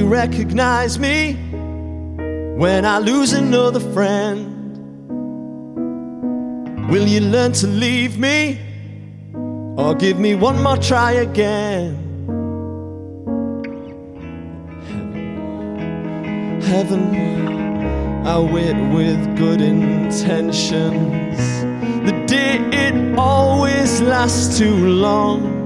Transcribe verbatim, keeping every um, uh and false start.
recognize me when I lose another friend? Will you learn to leave me or give me one more try again? Heaven, I wait with good intentions. The day it always lasts too long.